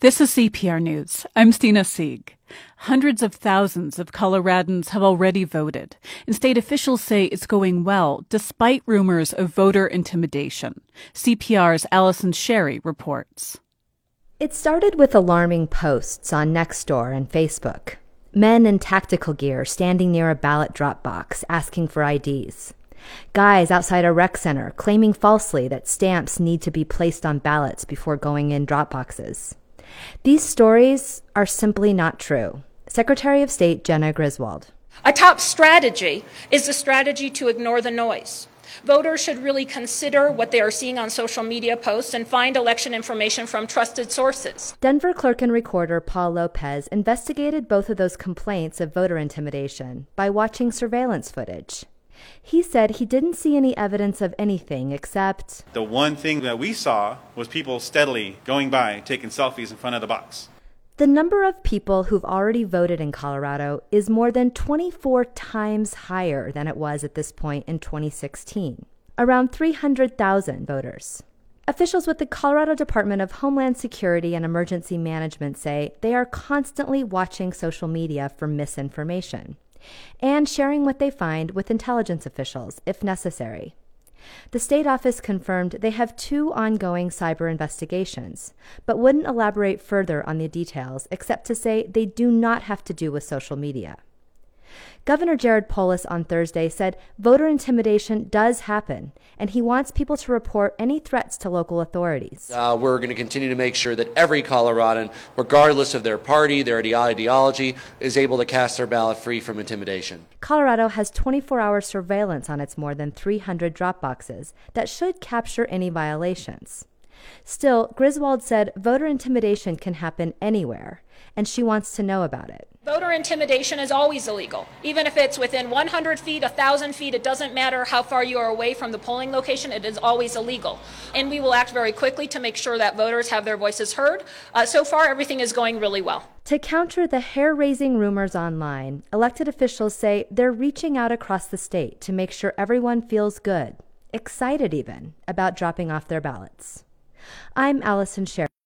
This is CPR News. I'm Stina Sieg. Hundreds of thousands of Coloradans have already voted, and state officials say it's going well despite rumors of voter intimidation. CPR's Allison Sherry reports. It started with alarming posts on Nextdoor and Facebook. Men in tactical gear standing near a ballot drop box asking for IDs. Guys outside a rec center claiming falsely that stamps need to be placed on ballots before going in drop boxes. These stories are simply not true. Secretary of State Jena Griswold. A top strategy is the strategy to ignore the noise. Voters should really consider what they are seeing on social media posts and find election information from trusted sources. Denver clerk and recorder Paul Lopez investigated both of those complaints of voter intimidation by watching surveillance footage. He said he didn't see any evidence of anything except the one thing that we saw was people steadily going by, taking selfies in front of the box. The number of people who've already voted in Colorado is more than 24 times higher than it was at this point in 2016, around 300,000 voters. Officials with the Colorado Department of Homeland Security and Emergency Management say they are constantly watching social media for misinformation and sharing what they find with intelligence officials if necessary. The state office confirmed they have 2 ongoing cyber investigations, but wouldn't elaborate further on the details except to say they do not have to do with social media. Governor Jared Polis on Thursday said voter intimidation does happen, and he wants people to report any threats to local authorities. We're going to continue to make sure that every Coloradan, regardless of their party, their ideology, is able to cast their ballot free from intimidation. Colorado has 24-hour surveillance on its more than 300 drop boxes that should capture any violations. Still, Griswold said voter intimidation can happen anywhere, and she wants to know about it. Voter intimidation is always illegal. Even if it's within 100 feet, 1,000 feet, it doesn't matter how far you are away from the polling location, it is always illegal. And we will act very quickly to make sure that voters have their voices heard. So far, everything is going really well. To counter the hair-raising rumors online, elected officials say they're reaching out across the state to make sure everyone feels good, excited even, about dropping off their ballots. I'm Allison Sherry.